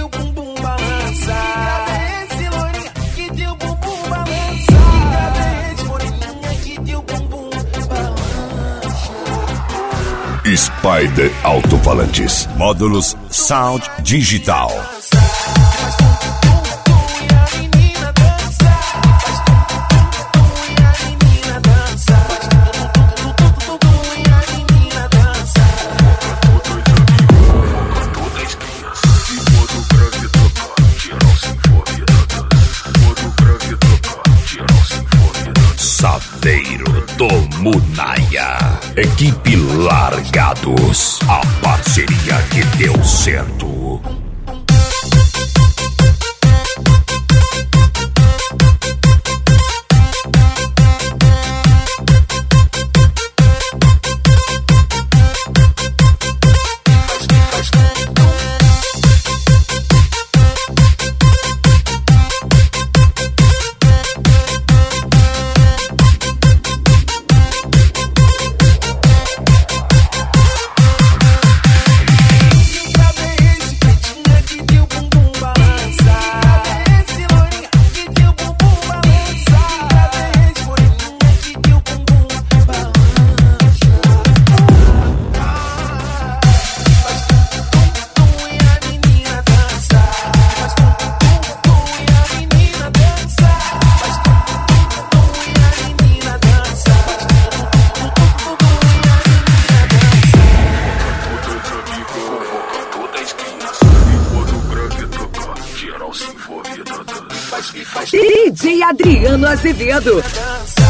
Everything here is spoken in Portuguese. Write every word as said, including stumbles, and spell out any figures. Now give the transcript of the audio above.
teu bumbum balança. Cadê esse loirinha que teu bumbum balança? Cadê esse moreninha que teu bumbum balança? Spider Alto-Falantes. Módulos Sound Digital. Saveiro do Munaia. Equipe Largados. A parceria que deu certo. D J Adriano Azevedo.